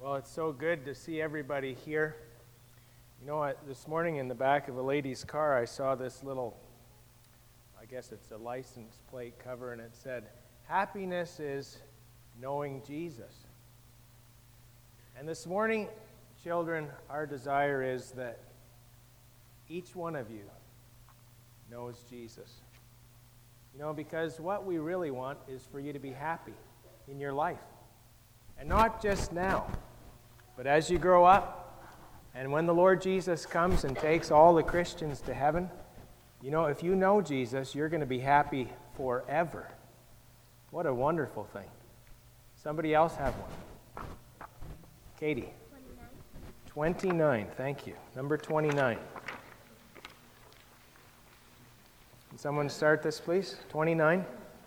Well, it's so good to see everybody here. You know what? This morning in the back of a lady's car, I saw this little, I guess it's a license plate cover, and it said, "Happiness is knowing Jesus." And this morning, children, our desire is that each one of you knows Jesus. You know, because what we really want is for you to be happy in your life. And not just now, but as you grow up, and when the Lord Jesus comes and takes all the Christians to heaven, you know, if you know Jesus, you're going to be happy forever. What a wonderful thing. Somebody else have one? Katie. 29, thank you. Number 29. Can someone start this, please? 29.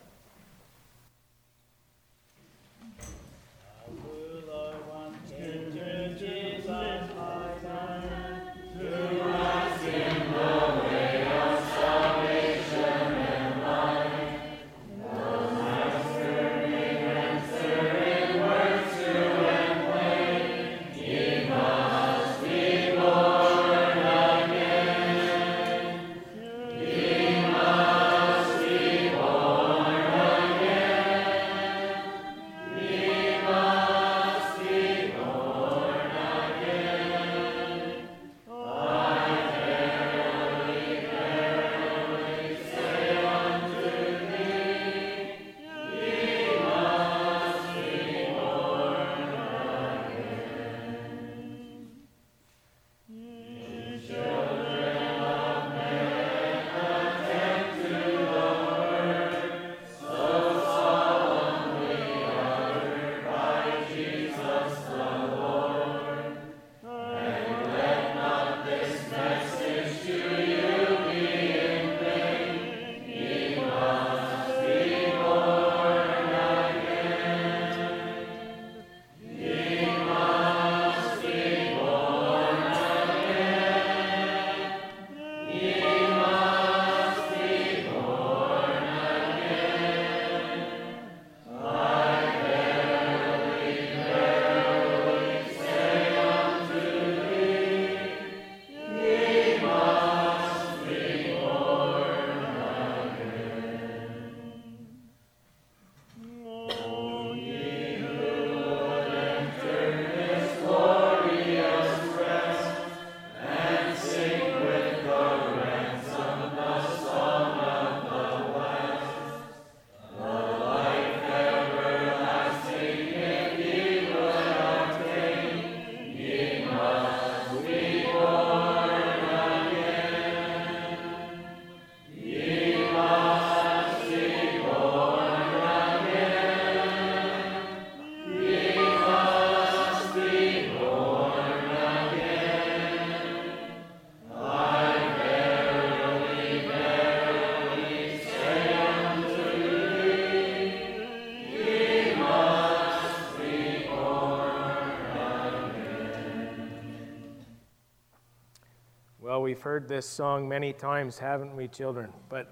Well, we've heard this song many times, haven't we, children? But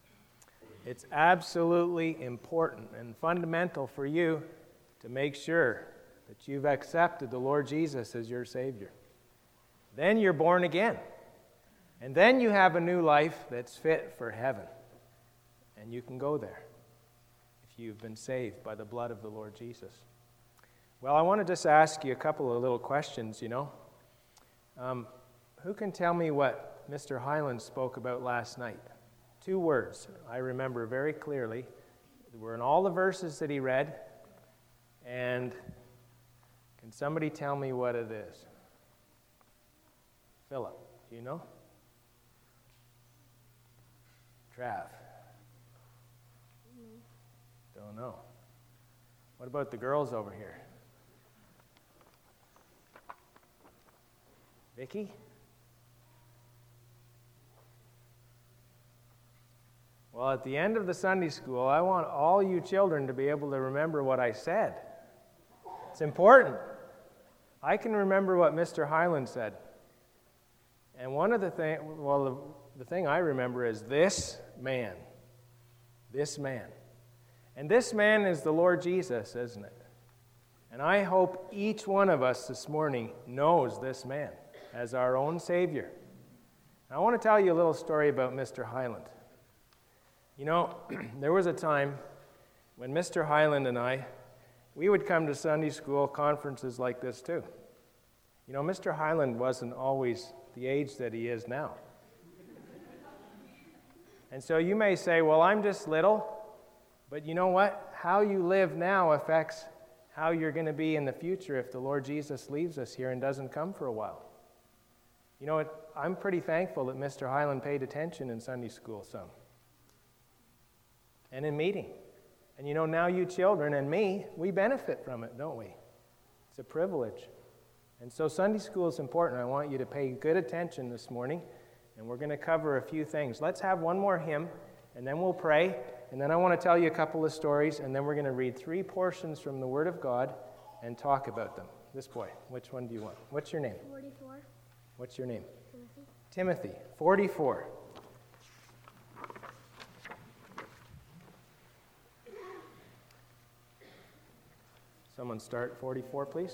it's absolutely important and fundamental for you to make sure that you've accepted the Lord Jesus as your Savior. Then you're born again. And then you have a new life that's fit for heaven. And you can go there if you've been saved by the blood of the Lord Jesus. Well, I want to just ask you a couple of little questions, you know. Who can tell me what Mr. Highland spoke about last night? 2 words I remember very clearly. They were in all the verses that he read. And can somebody tell me what it is? Philip, do you know? Trav? Don't know. What about the girls over here? Vicky? Well, at the end of the Sunday school, I want all you children to be able to remember what I said. It's important. I can remember what Mr. Highland said. And one of the things, the thing I remember is this man. This man. And this man is the Lord Jesus, isn't it? And I hope each one of us this morning knows this man as our own Savior. I want to tell you a little story about Mr. Highland. You know, there was a time when Mr. Highland and we would come to Sunday school conferences like this too. You know, Mr. Highland wasn't always the age that he is now. And so you may say, well, I'm just little, but you know what? How you live now affects how you're going to be in the future if the Lord Jesus leaves us here and doesn't come for a while. You know, I'm pretty thankful that Mr. Highland paid attention in Sunday school some. And in meeting. And you know, now you children and me, we benefit from it, don't we? It's a privilege. And so Sunday school is important. I want you to pay good attention this morning, and we're going to cover a few things. Let's have one more hymn, and then we'll pray, and then I want to tell you a couple of stories, and then we're going to read 3 portions from the Word of God and talk about them. This boy, which one do you want? What's your name? 44. What's your name? Timothy. Timothy, 44. Someone start 44, please.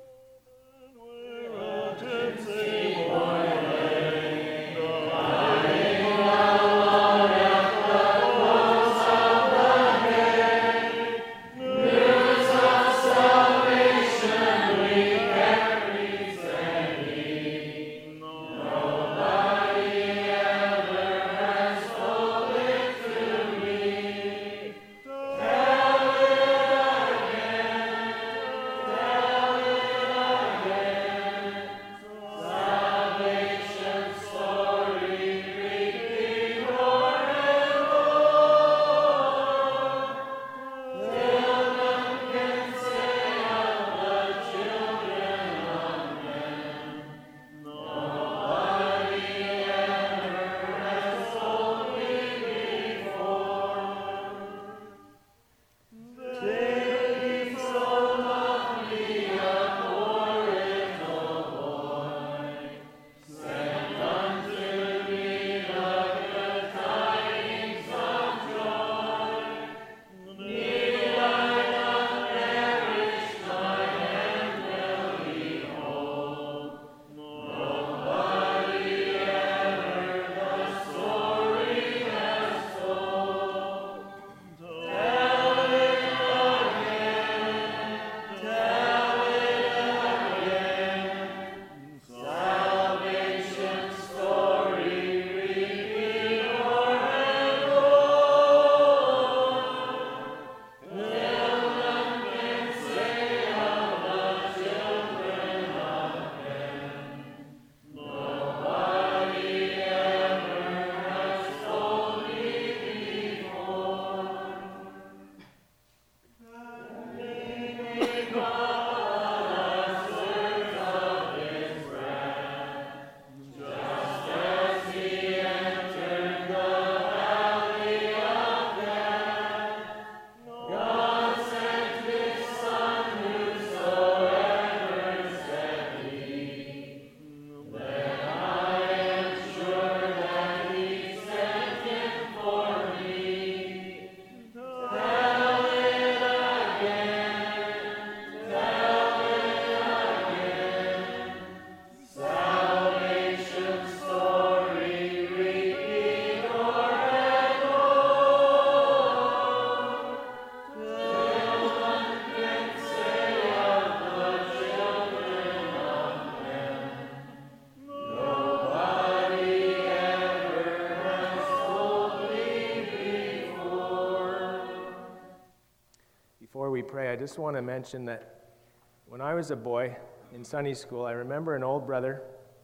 Before we pray, I just want to mention that when I was a boy in Sunday school, I remember an old brother,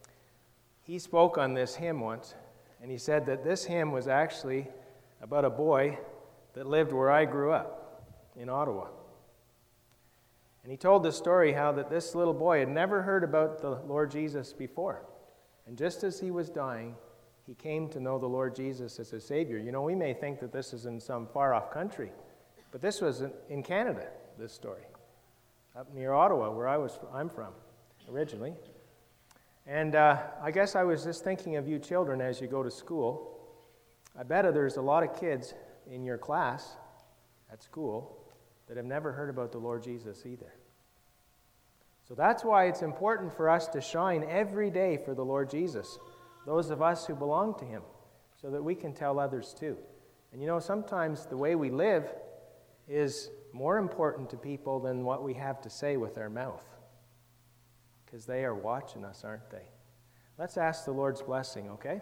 he spoke on this hymn once, and he said that this hymn was actually about a boy that lived where I grew up, in Ottawa. And he told the story how that this little boy had never heard about the Lord Jesus before. And just as he was dying, he came to know the Lord Jesus as his Savior. You know, we may think that this is in some far-off country, but this was in Canada, this story, up near Ottawa, where I'm from originally. And I guess I was just thinking of you children as you go to school. I bet there's a lot of kids in your class at school that have never heard about the Lord Jesus either. So that's why it's important for us to shine every day for the Lord Jesus, those of us who belong to him, so that we can tell others too. And you know, sometimes the way we live is more important to people than what we have to say with our mouth, because they are watching us, aren't they? Let's ask the Lord's blessing, okay?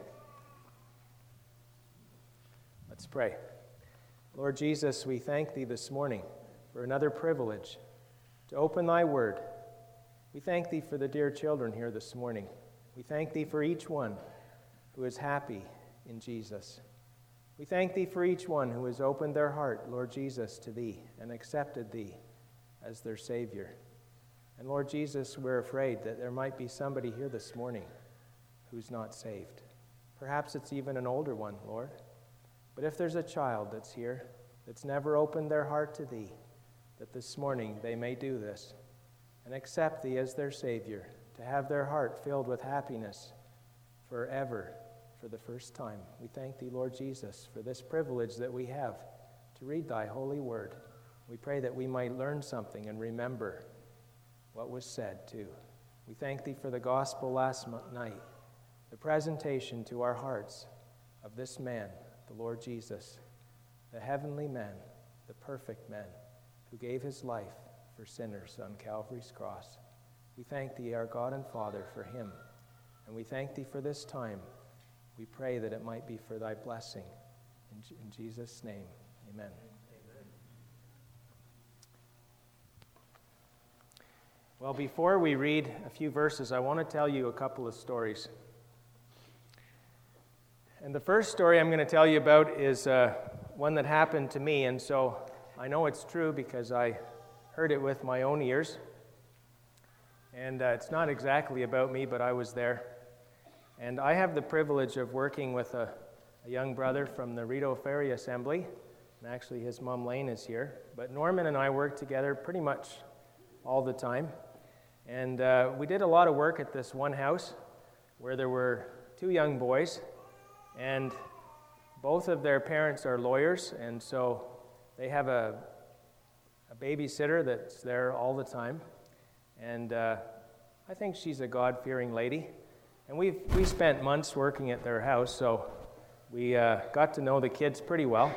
Let's pray. Lord Jesus, we thank thee this morning for another privilege to open thy word. We thank thee for the dear children here this morning. We thank thee for each one who is happy in Jesus. We thank thee for each one who has opened their heart, Lord Jesus, to thee and accepted thee as their Savior. And Lord Jesus, we're afraid that there might be somebody here this morning who's not saved. Perhaps it's even an older one, Lord. But if there's a child that's here that's never opened their heart to thee, that this morning they may do this and accept thee as their Savior, to have their heart filled with happiness forever for the first time. We thank thee, Lord Jesus, for this privilege that we have to read thy holy word. We pray that we might learn something and remember what was said too. We thank thee for the gospel last night, the presentation to our hearts of this man, the Lord Jesus, the heavenly man, the perfect man, who gave his life for sinners on Calvary's cross. We thank thee, our God and Father, for him. And we thank thee for this time. We pray that it might be for thy blessing. In Jesus' name, amen. Well, before we read a few verses, I want to tell you a couple of stories. And the first story I'm going to tell you about is one that happened to me, and so I know it's true because I heard it with my own ears. And it's not exactly about me, but I was there. And I have the privilege of working with a young brother from the Rideau Ferry Assembly, and actually his mom Lane is here. But Norman and I work together pretty much all the time. And we did a lot of work at this one house where there were two young boys, and both of their parents are lawyers, and so they have a babysitter that's there all the time. And I think she's a God-fearing lady. And we spent months working at their house, so we got to know the kids pretty well.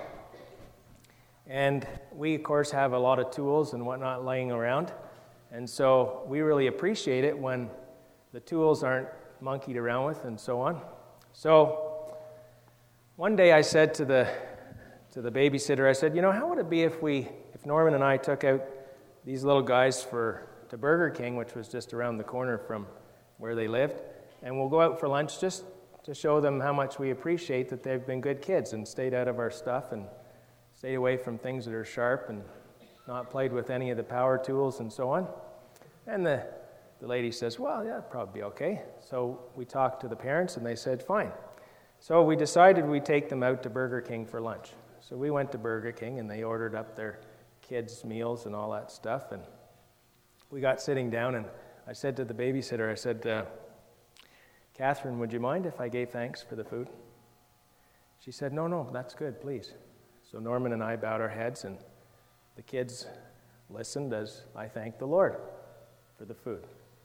And we, of course, have a lot of tools and whatnot laying around. And so we really appreciate it when the tools aren't monkeyed around with and so on. So one day I said to the babysitter, I said, you know, how would it be if Norman and I took out these little guys to Burger King, which was just around the corner from where they lived, and we'll go out for lunch just to show them how much we appreciate that they've been good kids and stayed out of our stuff and stayed away from things that are sharp and not played with any of the power tools and so on. And the lady says, well, yeah, it'd probably be okay. So we talked to the parents, and they said, fine. So we decided we'd take them out to Burger King for lunch. So we went to Burger King, and they ordered up their kids' meals and all that stuff, and we got sitting down, and I said to the babysitter, I said, Catherine, would you mind if I gave thanks for the food? She said, no, that's good, please. So Norman and I bowed our heads, and the kids listened as I thanked the Lord for the food.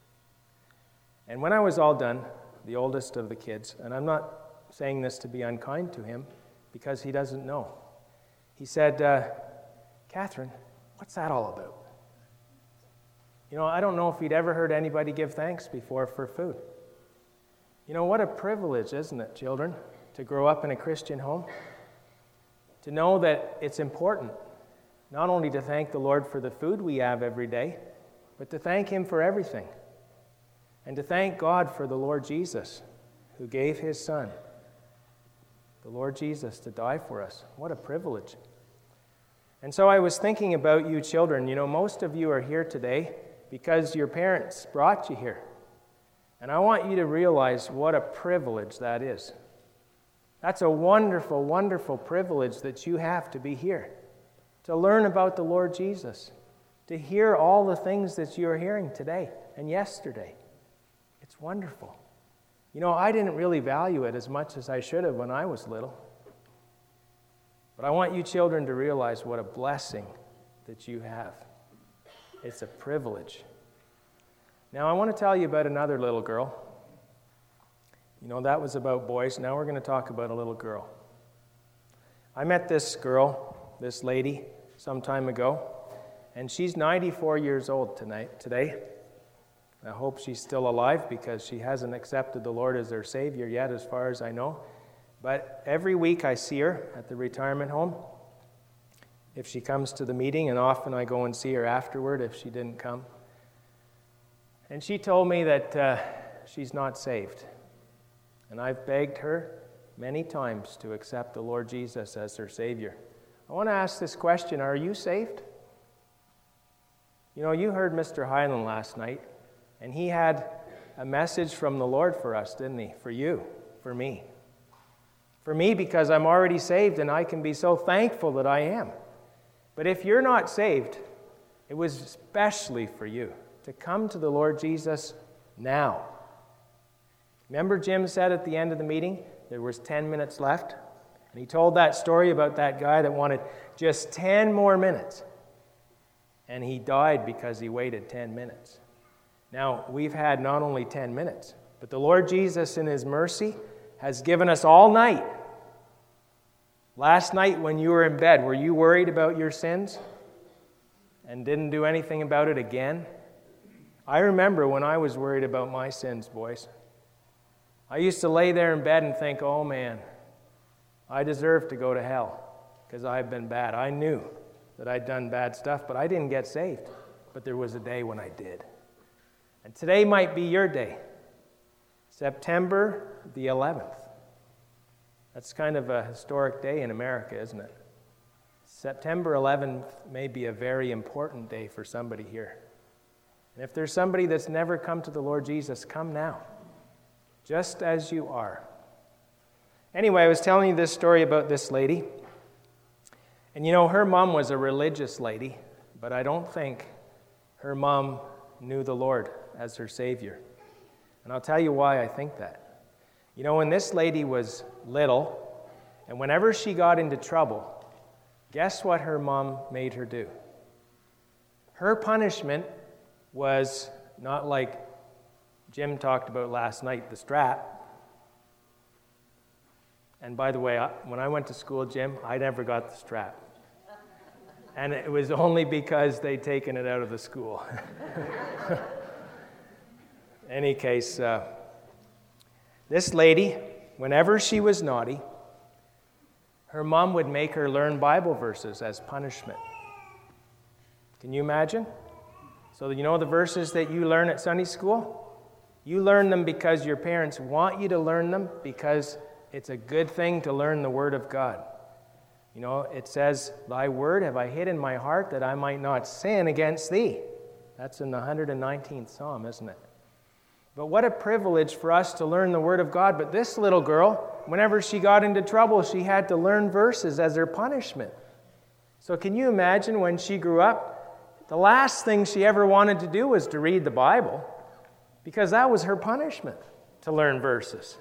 And when I was all done, the oldest of the kids, and I'm not saying this to be unkind to him because he doesn't know, he said, Catherine, what's that all about? You know, I don't know if he'd ever heard anybody give thanks before for food. You know, what a privilege, isn't it, children, to grow up in a Christian home? To know that it's important not only to thank the Lord for the food we have every day, but to thank him for everything. And to thank God for the Lord Jesus, who gave his Son, the Lord Jesus, to die for us. What a privilege. And so I was thinking about you children. You know, most of you are here today because your parents brought you here. And I want you to realize what a privilege that is. That's a wonderful, wonderful privilege that you have to be here, to learn about the Lord Jesus, to hear all the things that you're hearing today and yesterday. It's wonderful. You know, I didn't really value it as much as I should have when I was little. But I want you children to realize what a blessing that you have. It's a privilege. Now, I want to tell you about another little girl. You know, that was about boys. Now we're going to talk about a little girl. I met this girl, this lady, some time ago, and she's 94 years old today. I hope she's still alive because she hasn't accepted the Lord as her Savior yet, as far as I know. But every week I see her at the retirement home if she comes to the meeting, and often I go and see her afterward if she didn't come. And she told me that she's not saved. And I've begged her many times to accept the Lord Jesus as her Savior. I want to ask this question: are you saved? You know, you heard Mr. Hyland last night, and he had a message from the Lord for us, didn't he? For you, for me. For me, because I'm already saved, and I can be so thankful that I am. But if you're not saved, it was especially for you to come to the Lord Jesus now. Remember Jim said at the end of the meeting, there was 10 minutes left? And he told that story about that guy that wanted just 10 more minutes. And he died because he waited 10 minutes. Now, we've had not only 10 minutes, but the Lord Jesus in His mercy has given us all night. Last night when you were in bed, were you worried about your sins and didn't do anything about it again? I remember when I was worried about my sins, boys. I used to lay there in bed and think, oh man, I deserve to go to hell because I've been bad. I knew that I'd done bad stuff, but I didn't get saved. But there was a day when I did. And today might be your day. September the 11th. That's kind of a historic day in America, isn't it? September 11th may be a very important day for somebody here. And if there's somebody that's never come to the Lord Jesus, come now, just as you are. Anyway, I was telling you this story about this lady. And you know, her mom was a religious lady, but I don't think her mom knew the Lord as her Savior. And I'll tell you why I think that. You know, when this lady was little, and whenever she got into trouble, guess what her mom made her do? Her punishment was not like Jim talked about last night, the strap. And by the way, when I went to school, Jim, I never got the strap. And it was only because they'd taken it out of the school. Any case, this lady, whenever she was naughty, her mom would make her learn Bible verses as punishment. Can you imagine? So you know the verses that you learn at Sunday school? You learn them because your parents want you to learn them, because it's a good thing to learn the Word of God. You know, it says, "Thy word have I hid in my heart that I might not sin against thee." That's in the 119th Psalm, isn't it? But what a privilege for us to learn the Word of God. But this little girl, whenever she got into trouble, she had to learn verses as her punishment. So can you imagine when she grew up, the last thing she ever wanted to do was to read the Bible, because that was her punishment, to learn verses.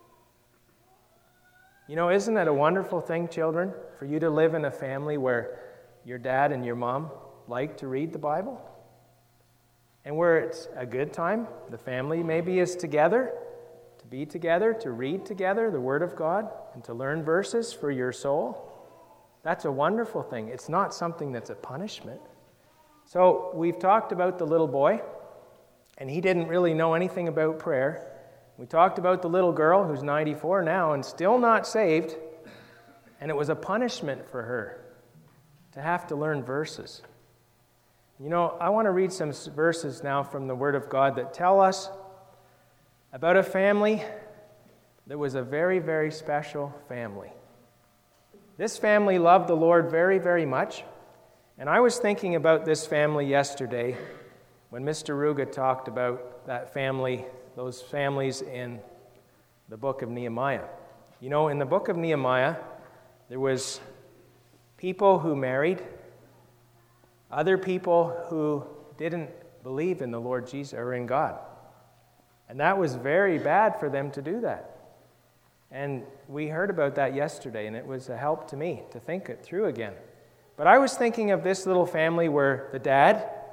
You know, isn't it a wonderful thing, children, for you to live in a family where your dad and your mom like to read the Bible? And where it's a good time, the family maybe is together, to be together, to read together the Word of God, and to learn verses for your soul. That's a wonderful thing. It's not something that's a punishment. So we've talked about the little boy, and he didn't really know anything about prayer. We talked about the little girl who's 94 now and still not saved, and it was a punishment for her to have to learn verses. You know, I want to read some verses now from the Word of God that tell us about a family that was a very, very special family. This family loved the Lord very, very much. And I was thinking about this family yesterday when Mr. Ruga talked about that family, those families in the book of Nehemiah. You know, in the book of Nehemiah, there was people who married, other people who didn't believe in the Lord Jesus or in God. And that was very bad for them to do that. And we heard about that yesterday, and it was a help to me to think it through again. But I was thinking of this little family where the dad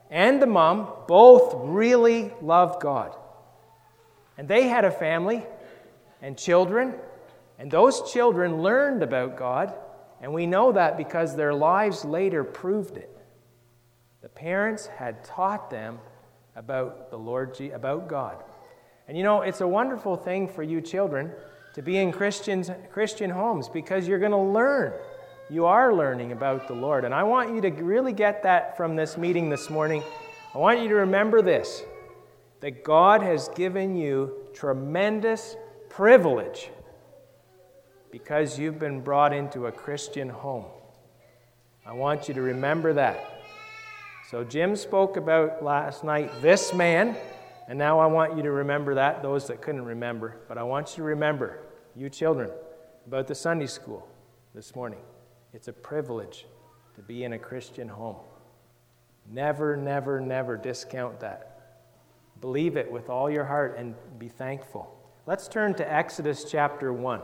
and the mom both really loved God. And they had a family and children, and those children learned about God, and we know that because their lives later proved it. The parents had taught them about the Lord, about God. And you know, it's a wonderful thing for you children to be in Christian homes, because you're going to learn. You are learning about the Lord. And I want you to really get that from this meeting this morning. I want you to remember this, that God has given you tremendous privilege because you've been brought into a Christian home. I want you to remember that. So Jim spoke about last night this man, and now I want you to remember that, those that couldn't remember. But I want you to remember, you children, about the Sunday school this morning. It's a privilege to be in a Christian home. Never, never, never discount that. Believe it with all your heart and be thankful. Let's turn to Exodus chapter 1.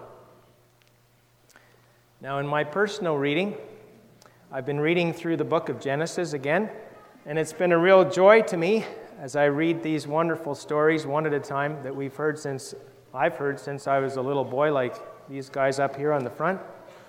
Now, in my personal reading, I've been reading through the book of Genesis again, and it's been a real joy to me as I read these wonderful stories one at a time that I've heard since I was a little boy, like these guys up here on the front.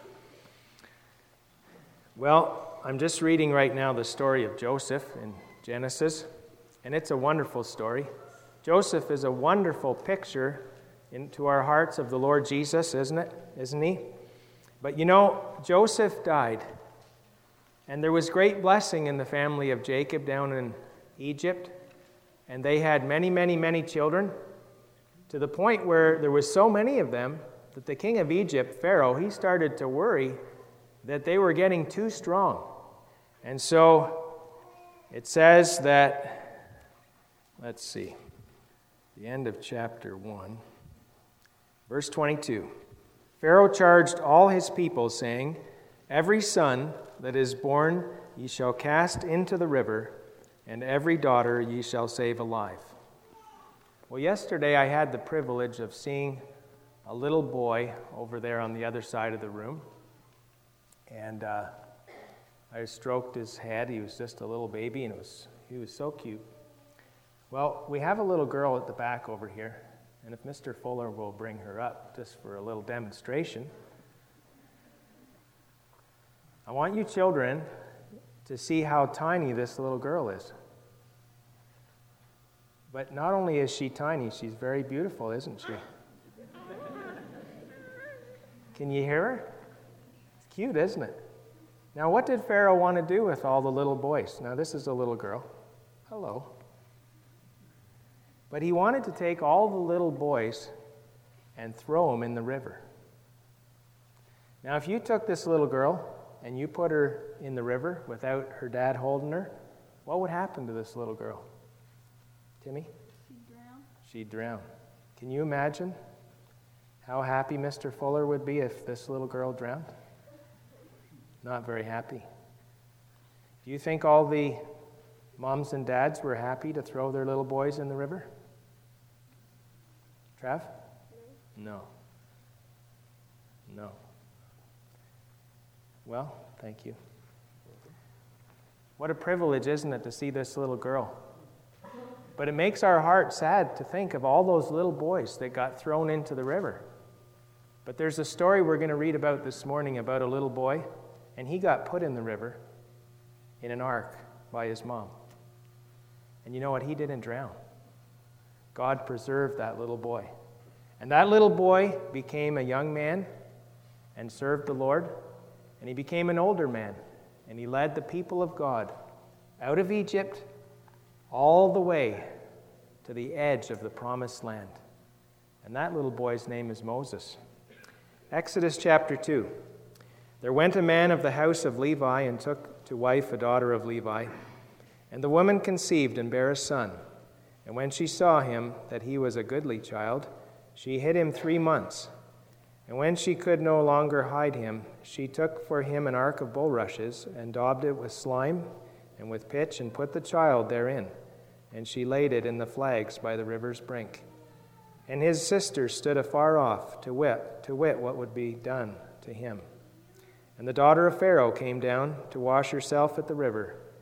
Well, I'm just reading right now the story of Joseph in Genesis, and it's a wonderful story. Joseph is a wonderful picture into our hearts of the Lord Jesus, isn't he? But you know, Joseph died, and there was great blessing in the family of Jacob down in Egypt, and they had many, many, many children, to the point where there was so many of them that the king of Egypt, Pharaoh, he started to worry that they were getting too strong. And so it says that, let's see, the end of chapter 1, verse 22. Pharaoh charged all his people, saying, "Every son that is born ye shall cast into the river, and every daughter ye shall save alive." Well, yesterday I had the privilege of seeing a little boy over there on the other side of the room. And I stroked his head. He was just a little baby, and he was so cute. Well, we have a little girl at the back over here, and if Mr. Fuller will bring her up just for a little demonstration. I want you children to see how tiny this little girl is. But not only is she tiny, she's very beautiful, isn't she? Can you hear her? It's cute, isn't it? Now, what did Pharaoh want to do with all the little boys? Now, this is a little girl. Hello. But he wanted to take all the little boys and throw them in the river. Now, if you took this little girl and you put her in the river without her dad holding her, what would happen to this little girl? Timmy? She'd drown. Can you imagine how happy Mr. Fuller would be if this little girl drowned? Not very happy. Do you think all the moms and dads were happy to throw their little boys in the river? Trav? No. No. Well, thank you. What a privilege, isn't it, to see this little girl? But it makes our heart sad to think of all those little boys that got thrown into the river. But there's a story we're going to read about this morning about a little boy, and he got put in the river in an ark by his mom. And you know what? He didn't drown. God preserved that little boy. And that little boy became a young man and served the Lord, and he became an older man, and he led the people of God out of Egypt all the way to the edge of the promised land. And that little boy's name is Moses. Exodus chapter 2. There went a man of the house of Levi and took to wife a daughter of Levi. And the woman conceived and bare a son. And when she saw him, that he was a goodly child, she hid him 3 months. And when she could no longer hide him, she took for him an ark of bulrushes and daubed it with slime and with pitch, and put the child therein. And she laid it in the flags by the river's brink. And his sister stood afar off to wit what would be done to him. And the daughter of Pharaoh came down to wash herself at the river.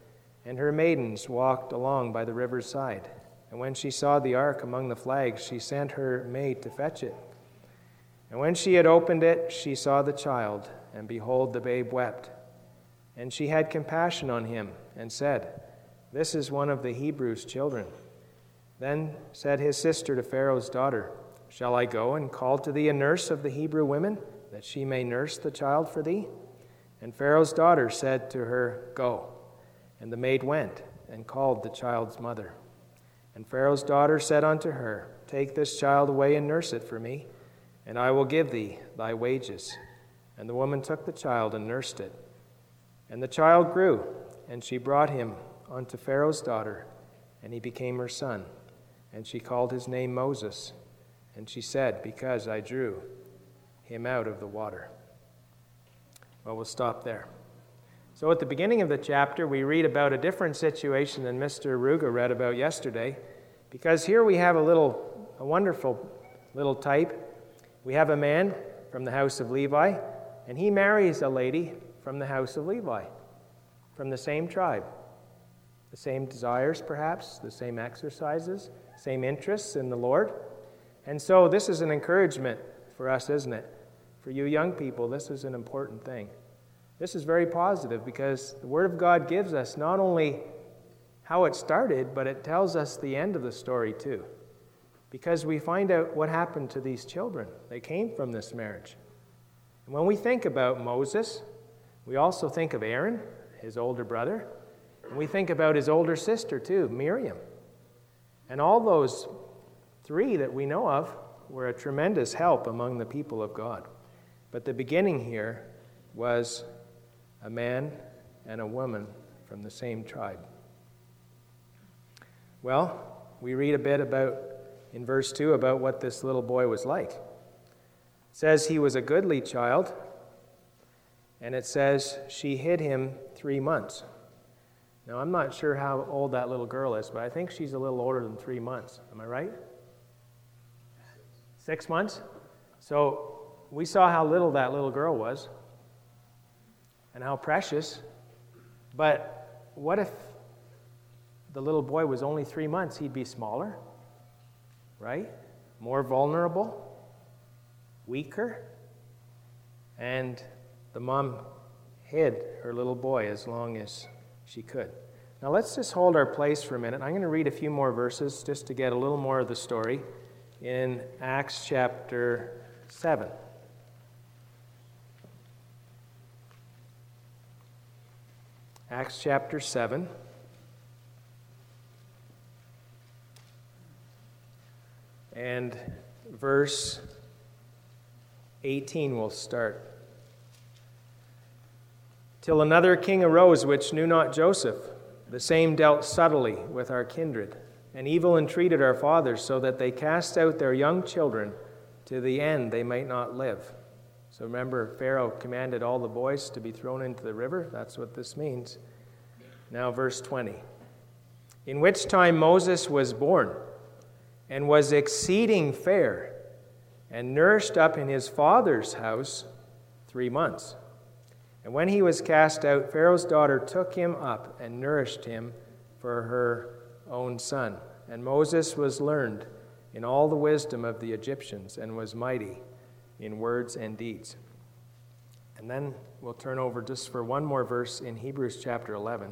and her maidens walked along by the river's side. And when she saw the ark among the flags, she sent her maid to fetch it. And when she had opened it, she saw the child, and behold, the babe wept. And she had compassion on him, and said, This is one of the Hebrews' children. Then said his sister to Pharaoh's daughter, Shall I go and call to thee a nurse of the Hebrew women, that she may nurse the child for thee? And Pharaoh's daughter said to her, Go. And the maid went, and called the child's mother. And Pharaoh's daughter said unto her, Take this child away and nurse it for me, and I will give thee thy wages. And the woman took the child and nursed it. And the child grew, and she brought him unto Pharaoh's daughter, and he became her son. And she called his name Moses. And she said, Because I drew him out of the water. Well, we'll stop there. So at the beginning of the chapter, we read about a different situation than Mr. Ruga read about yesterday, because here we have a wonderful little type. We have a man from the house of Levi, and he marries a lady from the house of Levi, from the same tribe. The same desires, perhaps, the same exercises, same interests in the Lord. And so this is an encouragement for us, isn't it? For you young people, this is an important thing. This is very positive because the Word of God gives us not only how it started, but it tells us the end of the story too. Because we find out what happened to these children. They came from this marriage. And when we think about Moses, we also think of Aaron, his older brother, and we think about his older sister too, Miriam. And all those three that we know of were a tremendous help among the people of God. But the beginning here was a man and a woman from the same tribe. Well, we read a bit about, in verse 2, about what this little boy was like. It says he was a goodly child, and it says she hid him 3 months. Now, I'm not sure how old that little girl is, but I think she's a little older than 3 months. Am I right? 6 months? So we saw how little that little girl was and how precious. But what if the little boy was only 3 months? He'd be smaller, right? More vulnerable, weaker. And the mom hid her little boy as long as she could. Now let's just hold our place for a minute. I'm going to read a few more verses just to get a little more of the story in Acts chapter 7. Acts chapter 7. And verse 18 will start. Till another king arose which knew not Joseph. The same dealt subtly with our kindred, and evil entreated our fathers, so that they cast out their young children to the end they might not live. So remember, Pharaoh commanded all the boys to be thrown into the river. That's what this means. Now verse 20. In which time Moses was born, and was exceeding fair, and nourished up in his father's house 3 months. And when he was cast out, Pharaoh's daughter took him up and nourished him for her own son. And Moses was learned in all the wisdom of the Egyptians, and was mighty in words and deeds. And then we'll turn over just for one more verse in Hebrews chapter 11.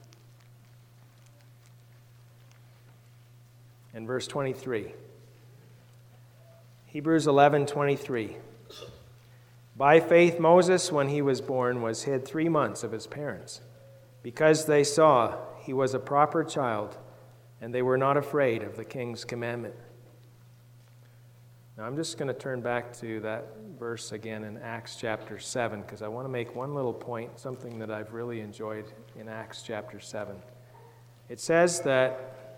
And verse 23. Hebrews 11:23. By faith Moses, when he was born, was hid 3 months of his parents, because they saw he was a proper child, and they were not afraid of the king's commandment. Now I'm just going to turn back to that verse again in Acts chapter 7, because I want to make one little point, something that I've really enjoyed in Acts chapter 7. It says that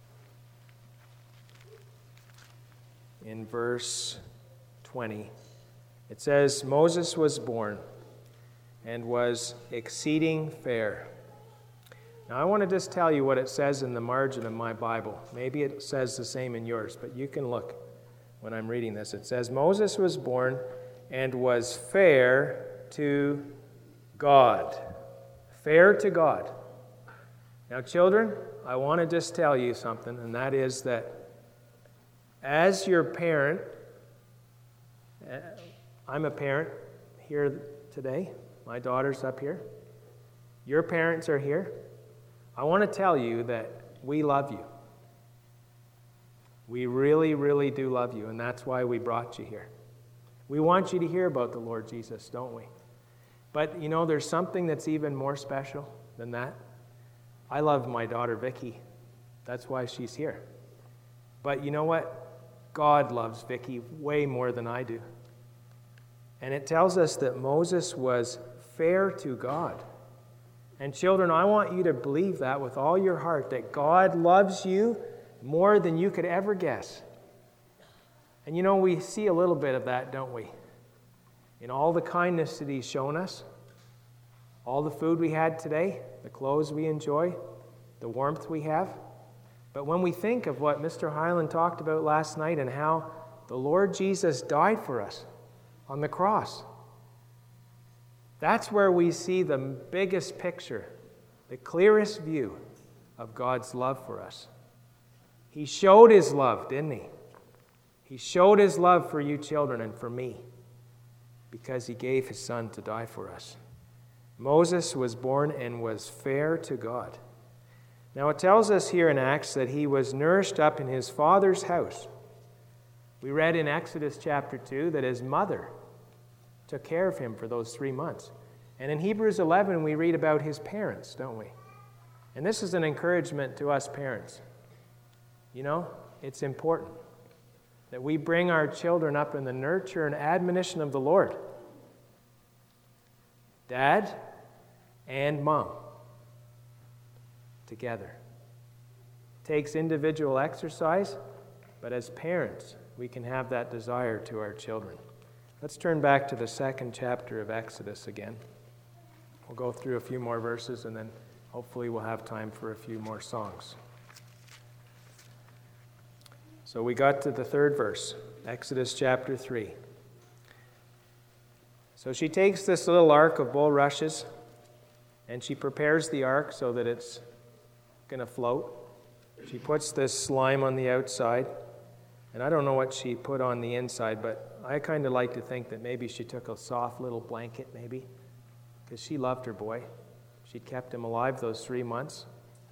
in verse 20, it says, Moses was born and was exceeding fair. Now I want to just tell you what it says in the margin of my Bible. Maybe it says the same in yours, but you can look when I'm reading this. It says, Moses was born and was fair to God. Fair to God. Now, children, I want to just tell you something, and that is that as your parent, I'm a parent here today. My daughter's up here. Your parents are here. I want to tell you that we love you. We really, really do love you, and that's why we brought you here. We want you to hear about the Lord Jesus, don't we? But, you know, there's something that's even more special than that. I love my daughter, Vicky. That's why she's here. But you know what? God loves Vicky way more than I do. And it tells us that Moses was fair to God. And children, I want you to believe that with all your heart, that God loves you more than you could ever guess. And you know, we see a little bit of that, don't we? In all the kindness that He's shown us, all the food we had today, the clothes we enjoy, the warmth we have. But when we think of what Mr. Hyland talked about last night and how the Lord Jesus died for us on the cross, that's where we see the biggest picture, the clearest view of God's love for us. He showed His love, didn't He? He showed His love for you children and for me because He gave His Son to die for us. Moses was born and was fair to God. Now it tells us here in Acts that he was nourished up in his father's house. We read in Exodus chapter 2 that his mother took care of him for those 3 months. And in Hebrews 11 we read about his parents, don't we? And this is an encouragement to us parents. You know, it's important that we bring our children up in the nurture and admonition of the Lord. Dad and mom together. It takes individual exercise, but as parents, we can have that desire to our children. Let's turn back to the 2nd chapter of Exodus again. We'll go through a few more verses, and then hopefully we'll have time for a few more songs. So we got to the 3rd verse, Exodus chapter 3. So she takes this little ark of bulrushes, and she prepares the ark so that it's going to float. She puts this slime on the outside, and I don't know what she put on the inside, but I kind of like to think that maybe she took a soft little blanket, maybe, because she loved her boy. She kept him alive those 3 months.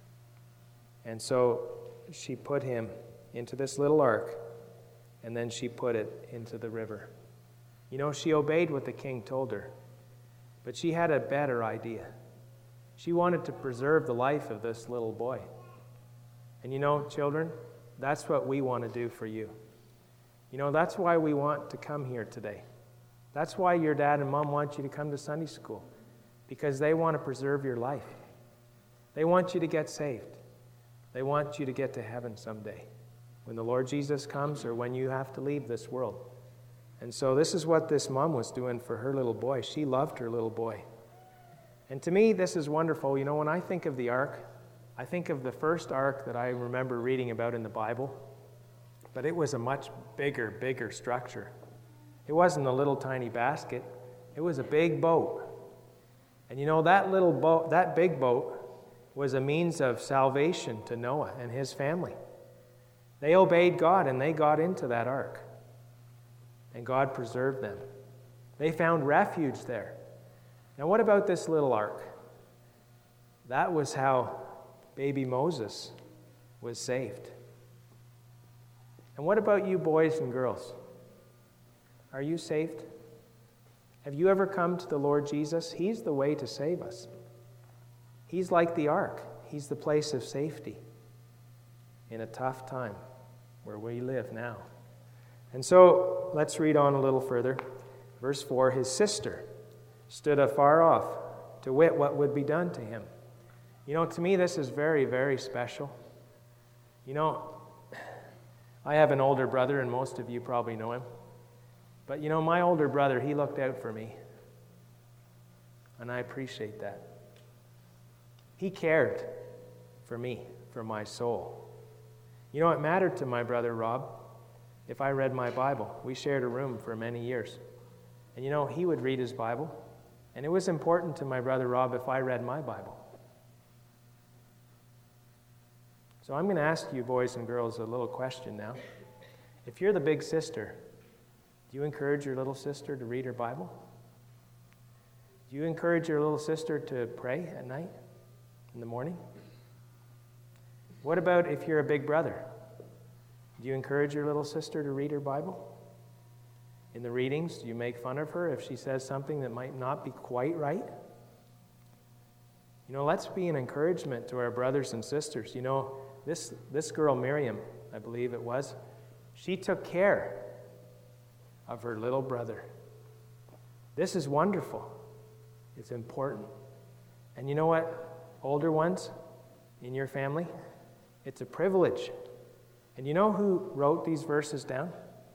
And so she put him into this little ark, and then she put it into the river. You know, she obeyed what the king told her, but she had a better idea. She wanted to preserve the life of this little boy. And you know, children, that's what we want to do for you. You know, that's why we want to come here today. That's why your dad and mom want you to come to Sunday school, because they want to preserve your life. They want you to get saved. They want you to get to heaven someday when the Lord Jesus comes or when you have to leave this world. And so this is what this mom was doing for her little boy. She loved her little boy. And to me, this is wonderful. You know, when I think of the ark, I think of the first ark that I remember reading about in the Bible, but it was a much bigger structure. It wasn't a little tiny basket. It was a big boat. And you know, that little boat, that big boat, was a means of salvation to Noah and his family. They obeyed God and they got into that ark. And God preserved them. They found refuge there. Now, what about this little ark? That was how baby Moses was saved. And what about you boys and girls? Are you saved? Have you ever come to the Lord Jesus? He's the way to save us. He's like the ark. He's the place of safety in a tough time where we live now. And so, let's read on a little further. Verse 4, his sister stood afar off to wit what would be done to him. You know, to me this is very, very special. You know, I have an older brother, and most of you probably know him. But you know, my older brother, he looked out for me. And I appreciate that. He cared for me, for my soul. You know, it mattered to my brother Rob if I read my Bible. We shared a room for many years. And you know, he would read his Bible. And it was important to my brother Rob if I read my Bible. So I'm going to ask you, boys and girls, a little question now. If you're the big sister, do you encourage your little sister to read her Bible? Do you encourage your little sister to pray at night, in the morning? What about if you're a big brother? Do you encourage your little sister to read her Bible? In the readings, do you make fun of her if she says something that might not be quite right? Let's be an encouragement to our brothers and sisters. This girl, Miriam, I believe it was, she took care of her little brother. This is wonderful. It's important. And you know what, older ones in your family? It's a privilege. And you know who wrote these verses down?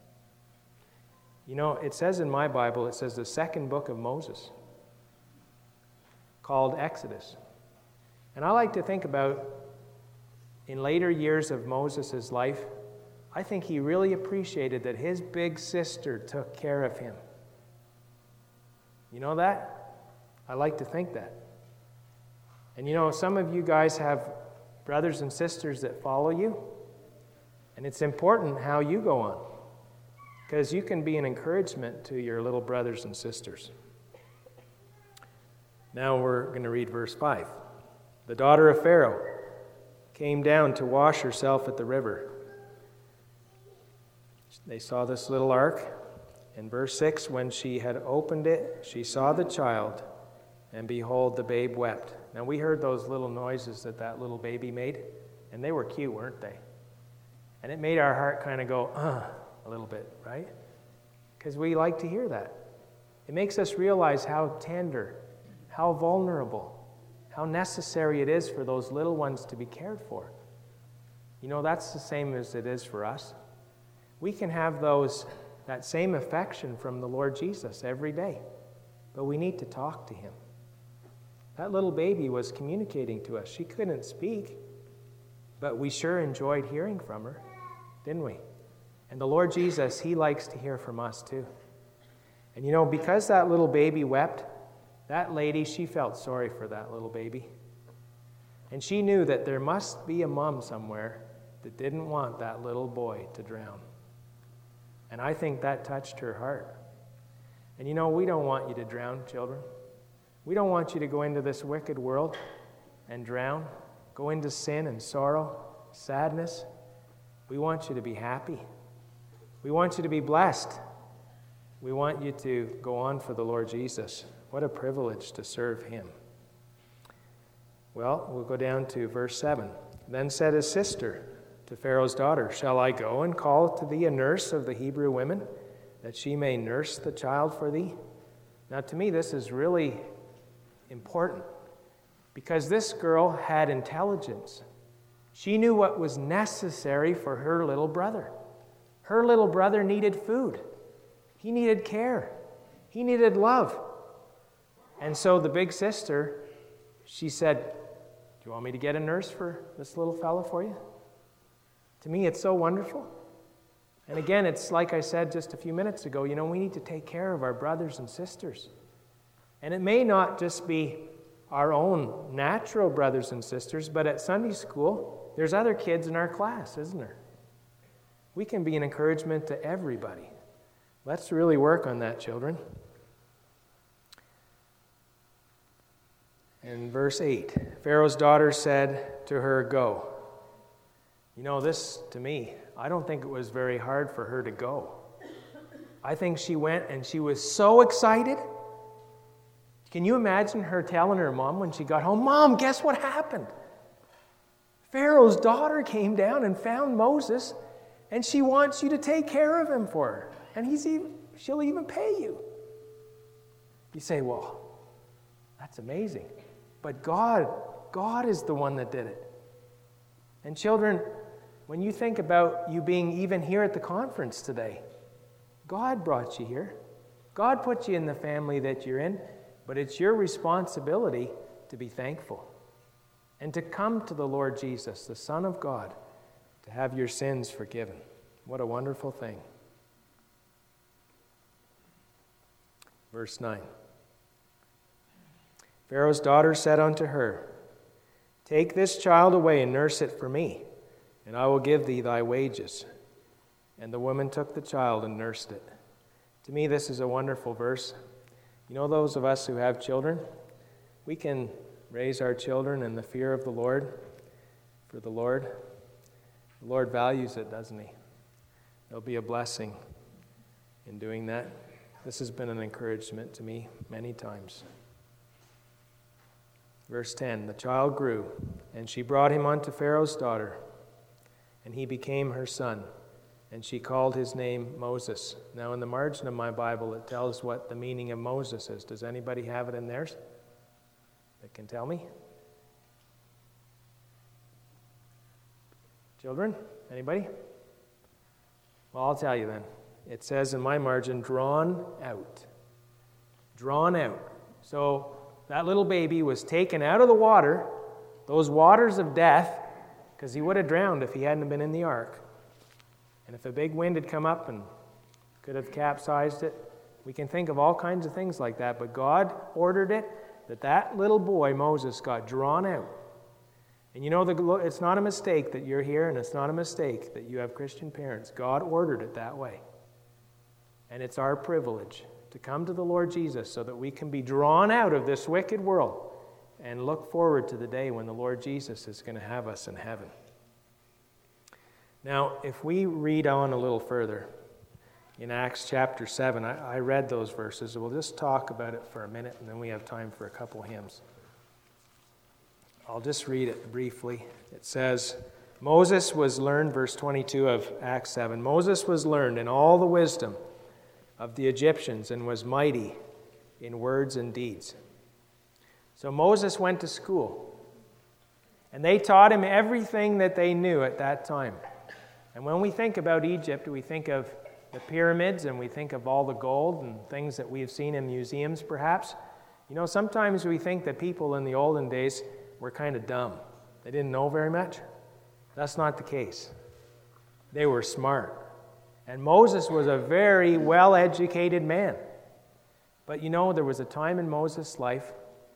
It says in my Bible, it says the second book of Moses, called Exodus. And I like to think about, in later years of Moses' life, I think he really appreciated that his big sister took care of him. You know that? I like to think that. And some of you guys have brothers and sisters that follow you, and it's important how you go on, because you can be an encouragement to your little brothers and sisters. Now we're going to read verse 5. The daughter of Pharaoh came down to wash herself at the river. They saw this little ark. In verse 6, when she had opened it, she saw the child, and behold, the babe wept. Now we heard those little noises that little baby made, and they were cute, weren't they? And it made our heart kind of go, a little bit, right? Because we like to hear that. It makes us realize how tender, how vulnerable, how necessary it is for those little ones to be cared for. That's the same as it is for us. We can have that same affection from the Lord Jesus every day, but we need to talk to him. That little baby was communicating to us. She couldn't speak, but we sure enjoyed hearing from her, didn't we? And the Lord Jesus, he likes to hear from us too. And because that little baby wept, that lady, she felt sorry for that little baby. And she knew that there must be a mom somewhere that didn't want that little boy to drown. And I think that touched her heart. And we don't want you to drown, children. We don't want you to go into this wicked world and drown, go into sin and sorrow, sadness. We want you to be happy. We want you to be blessed. We want you to go on for the Lord Jesus. What a privilege to serve him. Well, we'll go down to verse 7. Then said his sister to Pharaoh's daughter, "Shall I go and call to thee a nurse of the Hebrew women, that she may nurse the child for thee?" Now, to me, this is really important, because this girl had intelligence. She knew what was necessary for her little brother. Her little brother needed food. He needed care. He needed love. And so the big sister, she said, "Do you want me to get a nurse for this little fella for you?" To me, it's so wonderful. And again, it's like I said just a few minutes ago, we need to take care of our brothers and sisters. And it may not just be our own natural brothers and sisters, but at Sunday school, there's other kids in our class, isn't there? We can be an encouragement to everybody. Let's really work on that, children. In verse 8, Pharaoh's daughter said to her, "Go." This, to me, I don't think it was very hard for her to go. I think she went and she was so excited. Can you imagine her telling her mom when she got home, "Mom, guess what happened? Pharaoh's daughter came down and found Moses, and she wants you to take care of him for her. And she'll even pay you." You say, "Well, that's amazing." But God is the one that did it. And children, when you think about you being even here at the conference today, God brought you here. God put you in the family that you're in, but it's your responsibility to be thankful and to come to the Lord Jesus, the Son of God, to have your sins forgiven. What a wonderful thing. Verse 9. Pharaoh's daughter said unto her, "Take this child away and nurse it for me, and I will give thee thy wages. And the woman took the child and nursed it. To me, this is a wonderful verse. You know, those of us who have children, we can raise our children in the fear of the Lord, for the Lord. The Lord values it, doesn't he? There'll be a blessing in doing that. This has been an encouragement to me many times. Verse 10, the child grew, and she brought him unto Pharaoh's daughter, and he became her son, and she called his name Moses. Now in the margin of my Bible, it tells what the meaning of Moses is. Does anybody have it in theirs that can tell me? Children? Anybody? Well, I'll tell you then. It says in my margin, drawn out. Drawn out. So that little baby was taken out of the water, those waters of death, because he would have drowned if he hadn't been in the ark. And if a big wind had come up and could have capsized it, we can think of all kinds of things like that. But God ordered it that little boy, Moses, got drawn out. And you know, it's not a mistake that you're here, and it's not a mistake that you have Christian parents. God ordered it that way. And it's our privilege to come to the Lord Jesus so that we can be drawn out of this wicked world and look forward to the day when the Lord Jesus is going to have us in heaven. Now, if we read on a little further, in Acts chapter 7, I read those verses. We'll just talk about it for a minute, and then we have time for a couple hymns. I'll just read it briefly. It says, Moses was learned, verse 22 of Acts 7, Moses was learned in all the wisdom of the Egyptians and was mighty in words and deeds. So Moses went to school, and they taught him everything that they knew at that time. And when we think about Egypt, we think of the pyramids, and we think of all the gold and things that we have seen in museums, perhaps. You know, sometimes we think that people in the olden days were kind of dumb. They didn't know very much. That's not the case. They were smart. And Moses was a very well-educated man. But you know, there was a time in Moses' life,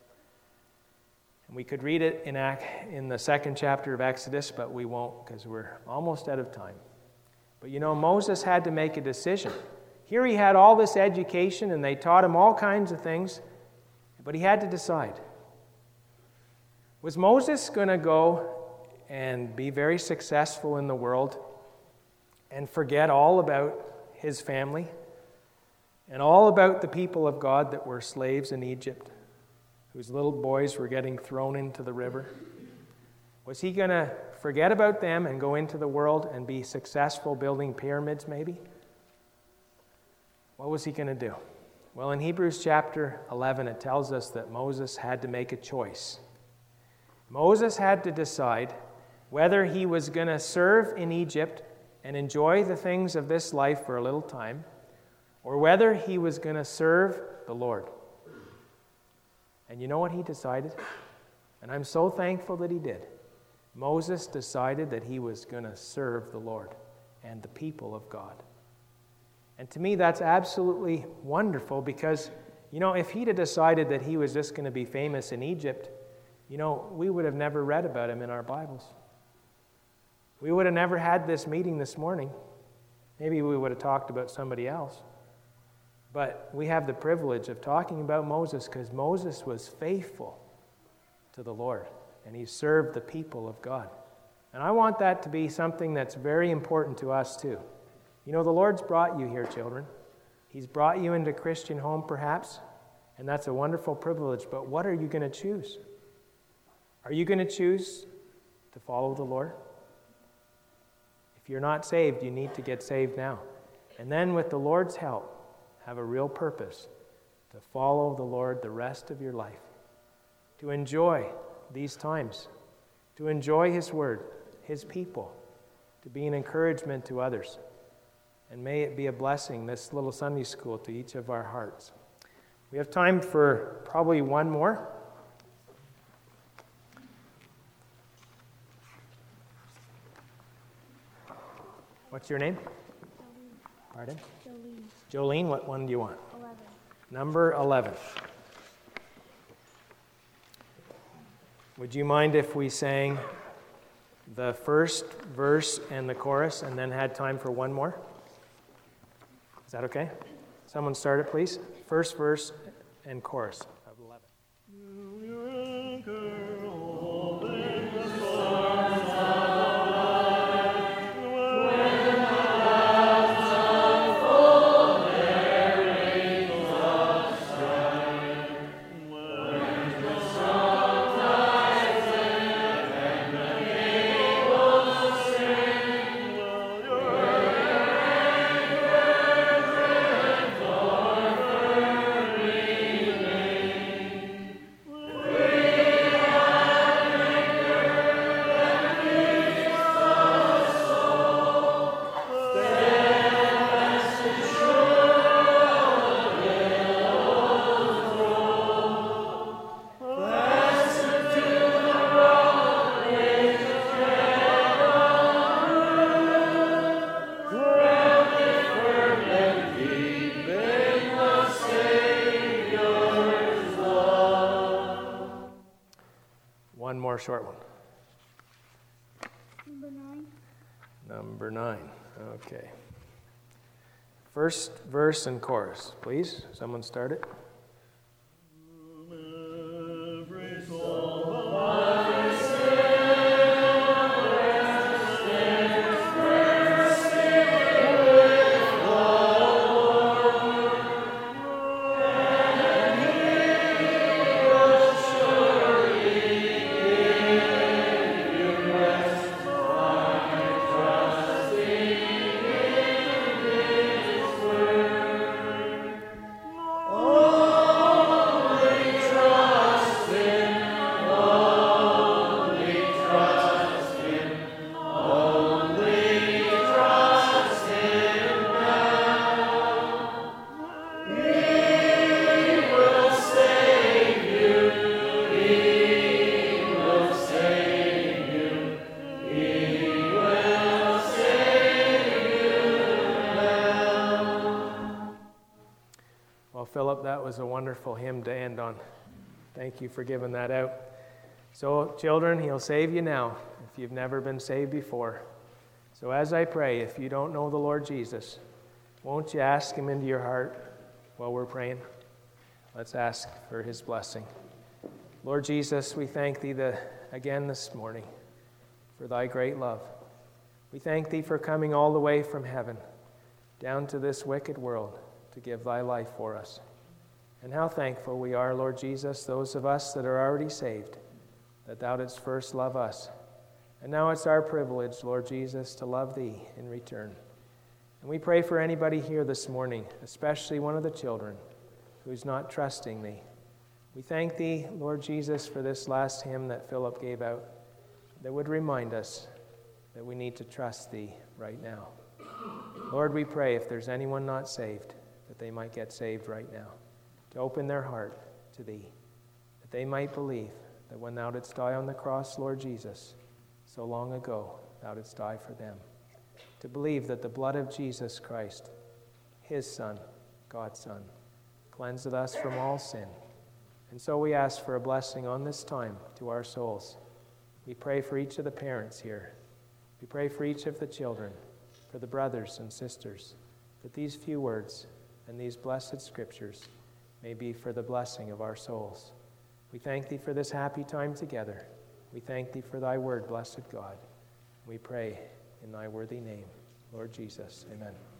and we could read it in the second chapter of Exodus, but we won't because we're almost out of time. But you know, Moses had to make a decision. Here he had all this education, and they taught him all kinds of things, but he had to decide. Was Moses going to go and be very successful in the world and forget all about his family and all about the people of God that were slaves in Egypt, whose little boys were getting thrown into the river? Was he going to forget about them and go into the world and be successful building pyramids maybe? What was he going to do? Well, in Hebrews chapter 11, it tells us that Moses had to make a choice. Moses had to decide whether he was going to serve in Egypt and enjoy the things of this life for a little time, or whether he was going to serve the Lord. And you know what he decided? And I'm so thankful that he did. Moses decided that he was going to serve the Lord and the people of God. And to me, that's absolutely wonderful because, you know, if he'd have decided that he was just going to be famous in Egypt, you know, we would have never read about him in our Bibles. We would have never had this meeting this morning. Maybe we would have talked about somebody else. But we have the privilege of talking about Moses because Moses was faithful to the Lord, and he served the people of God. And I want that to be something that's very important to us too. You know, the Lord's brought you here, children. He's brought you into a Christian home, perhaps, and that's a wonderful privilege. But what are you going to choose? Are you going to choose to follow the Lord? If you're not saved, you need to get saved now. And then with the Lord's help, have a real purpose to follow the Lord the rest of your life, to enjoy these times, to enjoy His Word, His people, to be an encouragement to others. And may it be a blessing, this little Sunday school, to each of our hearts. We have time for probably one more. What's your name? Jolene. Pardon? Jolene. Jolene, what one do you want? 11. Number 11. Would you mind if we sang the first verse and the chorus, and then had time for one more? Is that okay? Someone start it, please. First verse and chorus of 11. One more short one. Number 9. Number 9. Okay. First verse and chorus, please. Someone start it. Well, Philip, that was a wonderful hymn to end on. Thank you for giving that out. So, children, he'll save you now if you've never been saved before. So as I pray, if you don't know the Lord Jesus, won't you ask him into your heart while we're praying? Let's ask for his blessing. Lord Jesus, we thank thee again this morning for thy great love. We thank thee for coming all the way from heaven down to this wicked world to give thy life for us. And how thankful we are, Lord Jesus, those of us that are already saved, that thou didst first love us. And now it's our privilege, Lord Jesus, to love thee in return. And we pray for anybody here this morning, especially one of the children who's not trusting thee. We thank thee, Lord Jesus, for this last hymn that Philip gave out that would remind us that we need to trust thee right now. Lord, we pray if there's anyone not saved, that they might get saved right now, to open their heart to thee, that they might believe that when thou didst die on the cross, Lord Jesus, so long ago, thou didst die for them, to believe that the blood of Jesus Christ, his Son, God's Son, cleanseth us from all sin. And so we ask for a blessing on this time to our souls. We pray for each of the parents here. We pray for each of the children, for the brothers and sisters, that these few words and these blessed scriptures may be for the blessing of our souls. We thank thee for this happy time together. We thank thee for thy word, blessed God. We pray in thy worthy name, Lord Jesus. Amen.